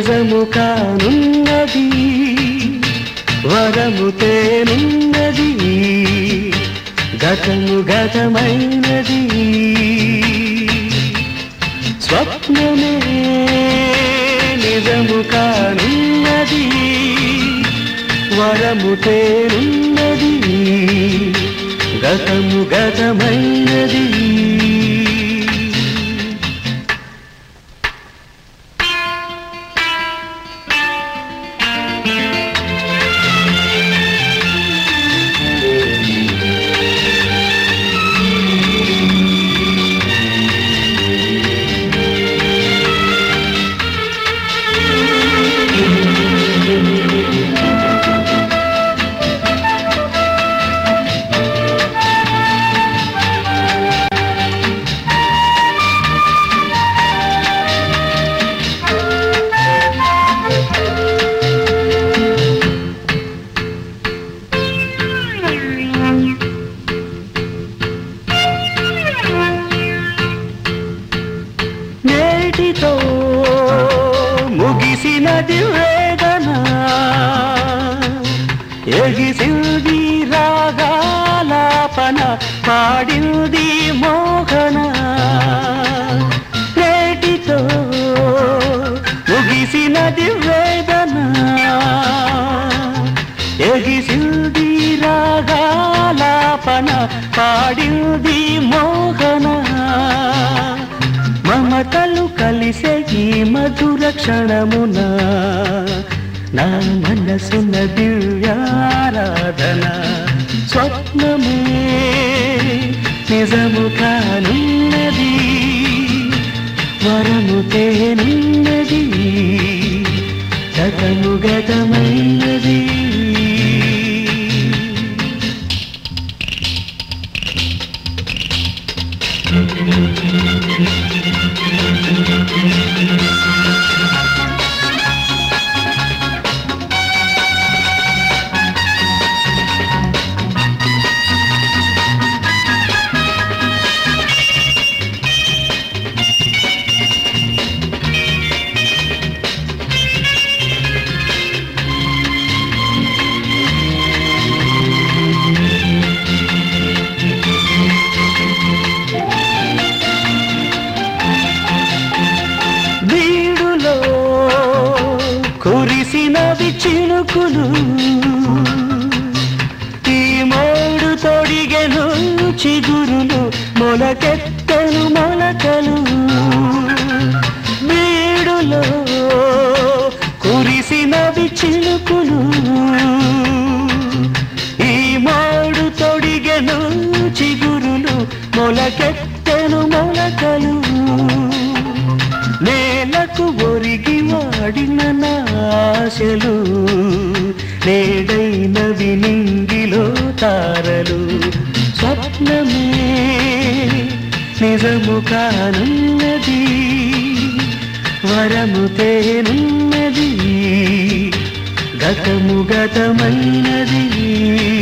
నిజము కానున్నది వరము తేనున్నది గతము గతమైనది స్వప్నమే నిజము కానున్నది వరము తేనున్నది గతము గతమైనది నేటితో ముగిసినది వేదన ఎగిసింది రాగాలాపన పాడింది మోహన నేటితో ముగిసినది వేదన ఎగిసింది రాగాలాపన పాడింది మోహన మమతలు కలిసే ఈ మధుర క్షణమున నా మనసున దివ్యారాధన స్వప్నమే నిజము కానున్నది వరము తేనున్నది గతము గతమైనది కురిసినవి చినుకులు ఈ మోడు తొడిగెను చిగురులు మొలకెత్తెను మొలకలు వీడులో కురిసినవి చినుకులు ఈ మోడు తొడిగెను చిగురులు మొలకెత్తెను మొలకలు నేలకు ఒరిగి వాడిన నాశలు నేడైనవి నింగిలో తారలు స్వప్నమే నిజము కానున్నది వరము తేనున్నది గతము గతమైనది